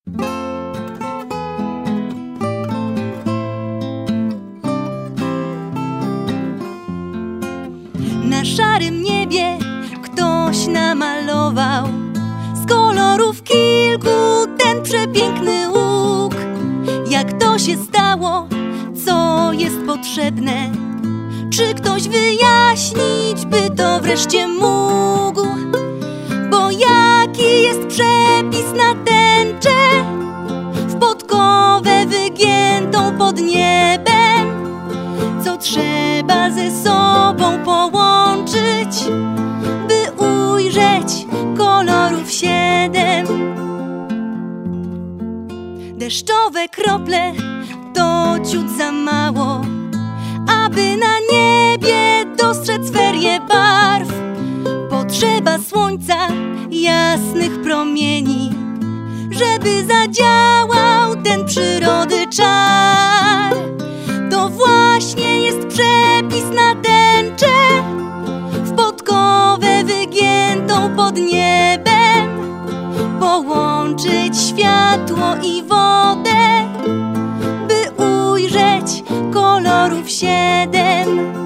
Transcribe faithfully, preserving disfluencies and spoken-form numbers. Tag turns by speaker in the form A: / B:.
A: Na szarym niebie ktoś namalował z kolorów kilku ten przepiękny łuk. Jak to się stało? Co jest potrzebne? Czy ktoś wyjaśnić by to wreszcie mógł? Bo jaki jest przepis na tęczę w podkowę wygiętą pod niebem? Co trzeba ze sobą połączyć, by ujrzeć kolorów siedem? Deszczowe krople to ciut za mało, aby na niebie dostrzec ferie barw. Potrzeba słońca, jasnych promieni, żeby zadziałał ten przyrody czar. To właśnie jest przepis na tęczę w podkowę wygiętą pod niebem. Połączyć światło i wodę, by ujrzeć kolorów siedem.